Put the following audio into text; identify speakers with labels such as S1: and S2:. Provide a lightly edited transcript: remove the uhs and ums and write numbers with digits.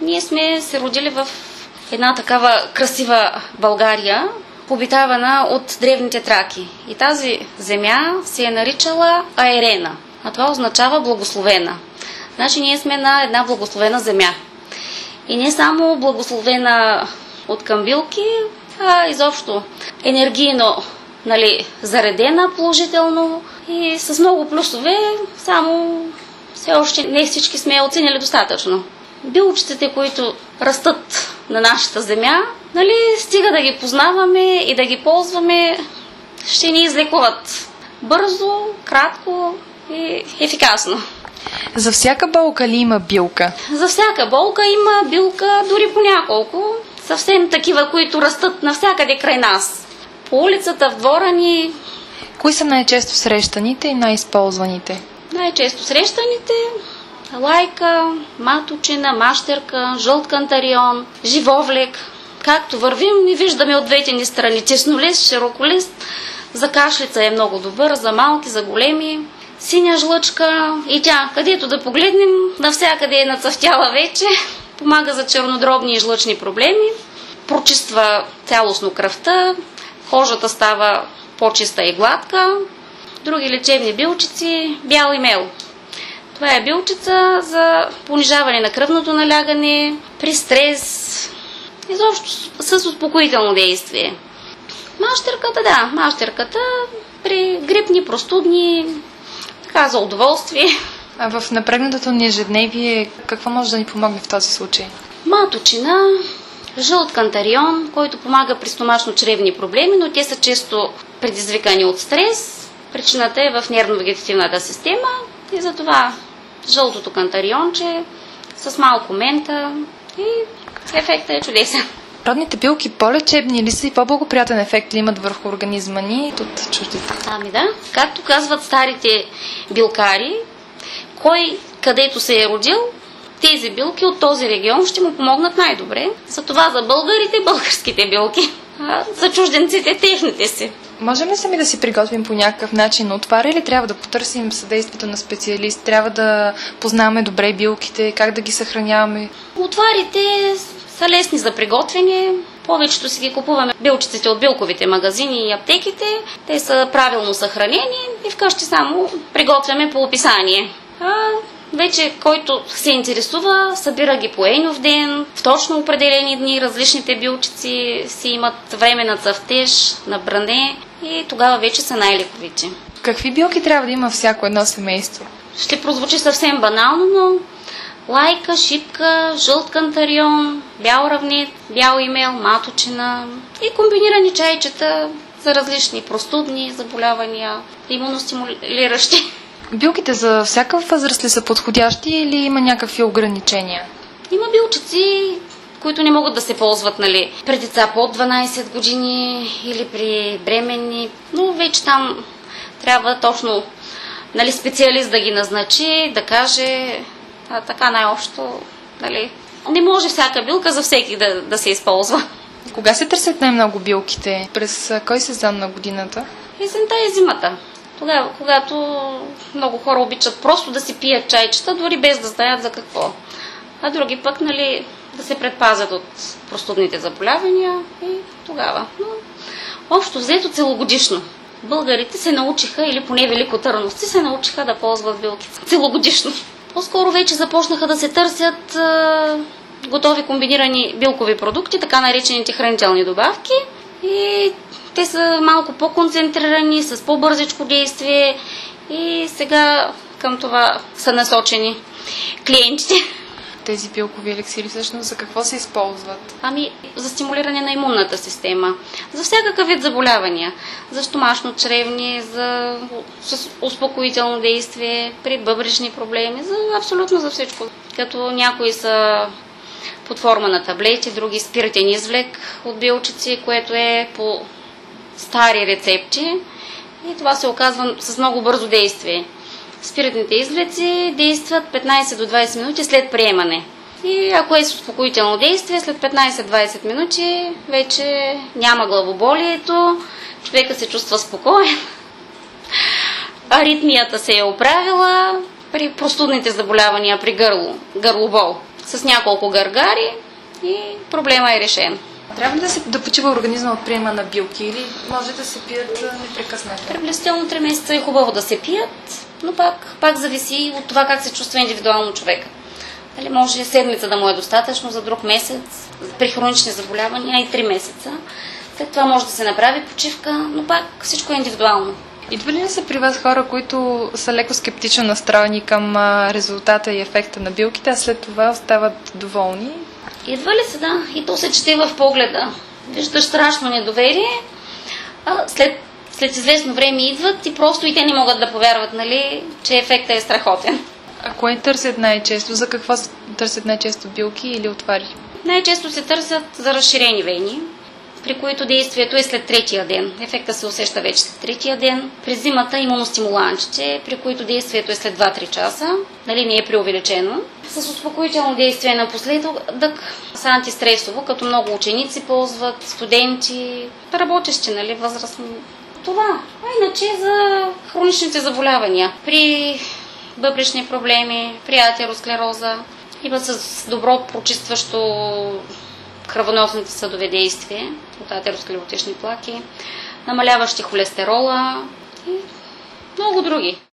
S1: Ние сме се родили в една такава красива България, обитавана от древните траки. И тази земя се е наричала Аерена, а това означава благословена. Значи ние сме на една благословена земя. И не само благословена от към билки, а изобщо енергийно, заредена положително и с много плюсове, само все още не всички сме оценили достатъчно. Билчетите, които растат на нашата земя, стига да ги познаваме и да ги ползваме, ще ни излекуват бързо, кратко и ефикасно.
S2: За всяка болка ли има билка?
S1: За всяка болка има билка, дори по няколко. Съвсем такива, които растат навсякъде край нас. По улицата, в двора ни.
S2: Кои са най-често срещаните и най-използваните?
S1: Най-често срещаните лайка, маточина, мащерка, жълт кантарион, живовлек. Както вървим и виждаме от двете ни страни. Теснолист, широколист. За кашлица е много добър, за малки, за големи. Синя жлъчка и тя, където да погледнем, навсякъде е нацъфтяла вече. Помага за чернодробни и жлъчни проблеми. Прочиства цялостно кръвта. Кожата става по-чиста и гладка. Други лечебни билчици, бял имел. Това е билчица за понижаване на кръвното налягане, при стрес, изобщо с успокоително действие. Мащерката при грипни, простудни, така за удоволствие.
S2: А в напрегнатото ни ежедневие какво може да ни помогне в този случай?
S1: Маточина, жълт кантарион, който помага при стомашно-чревни проблеми, но те са често предизвикани от стрес. Причината е в нервно-вегетативната система и затова жълтото кантарионче с малко мента и ефектът е чудесен.
S2: Родните билки по-лечебни ли са и по-благоприятен ефект ли имат върху организма ни от чуждите?
S1: Да. Както казват старите билкари, кой където се е родил, тези билки от този регион ще му помогнат най-добре. Затова за българите българските билки, а за чужденците техните си.
S2: Можем ли сами да си приготвим по някакъв начин отвар или трябва да потърсим съдействието на специалист? Трябва да познаваме добре билките, как да ги съхраняваме?
S1: Отварите са лесни за приготвяне. Повечето си ги купуваме билчиците от билковите магазини и аптеките. Те са правилно съхранени и вкъщи само приготвяме по описание. Вече който се интересува, събира ги по енов ден, в точно определени дни. Различните билчици си имат време на цъфтеж, на бране и тогава вече са най-лековити.
S2: Какви билки трябва да има всяко едно семейство?
S1: Ще прозвучи съвсем банално, но лайка, шипка, жълт кантарион, бял равнит, бял имел, маточина и комбинирани чайчета за различни простудни заболявания, имуностимулиращи.
S2: Билките за всяка възраст ли са подходящи или има някакви ограничения?
S1: Има билчици, които не могат да се ползват при деца под 12 години или при бременни, но вече там трябва точно специалист да ги назначи, да каже, така най-общо, не може всяка билка за всеки да се използва.
S2: Кога се търсят най-много билките? През кой сезон на годината?
S1: Есента и зимата. Тогава, когато много хора обичат просто да си пият чайчета, дори без да знаят за какво. А други пък, да се предпазят от простудните заболявания и тогава. Но общо взето целогодишно. Българите се научиха, или поне великотърновци се научиха да ползват билки целогодишно. По-скоро вече започнаха да се търсят готови комбинирани билкови продукти, така наречените хранителни добавки. И те са малко по-концентрирани, с по-бързичко действие и сега към това са насочени клиентите.
S2: Тези билкови еликсири всъщност за какво се използват?
S1: За стимулиране на имунната система, за всякакъв вид заболявания, за стомашно-чревни, с успокоително действие, при бъбречни проблеми, абсолютно за всичко. Като някои са под форма на таблети, други спиртен извлек от билчици, което е по стари рецепти и това се оказва с много бързо действие. Спиртните извлеци действат 15 до 20 минути след приемане. И ако е с успокоително действие, след 15-20 минути вече няма главоболието, човека се чувства спокоен, аритмията се е оправила, при простудните заболявания, при гърлобол с няколко гаргари и проблема е решен.
S2: Трябва да почива организма от приема на билки или може да се пият непрекъснато?
S1: Приблизително 3 месеца е хубаво да се пият, но пак зависи от това как се чувства индивидуално човека. Дали може седмица да му е достатъчно, за друг месец, при хронични заболявания и 3 месеца. След това може да се направи почивка, но пак всичко е индивидуално.
S2: Идва ли са при вас хора, които са леко скептично настроени към резултата и ефекта на билките, а след това остават доволни?
S1: Идва ли се, да. И то се чете в погледа. Виждаш страшно недоверие, а след известно време идват и просто и те не могат да повярват, нали, че ефектът е страхотен.
S2: А кое търсят най-често? За какво търсят най-често билки или отвари?
S1: Най-често се търсят за разширени вени, при които действието е след 3-я ден. Ефектът се усеща вече след 3-я ден. При зимата имуностимулантите, при които действието е след 2-3 часа, нали, не е преувеличено. С успокоително действие напоследък, с антистресово, като много ученици ползват, студенти, работещи, нали, възрастни. Това. А иначе за хроничните заболявания. При бъбречни проблеми, при атеросклероза, имат с добро прочистващо кръвоносните съдове действия от атеросклеротични плаки, намаляващи холестерола и много други.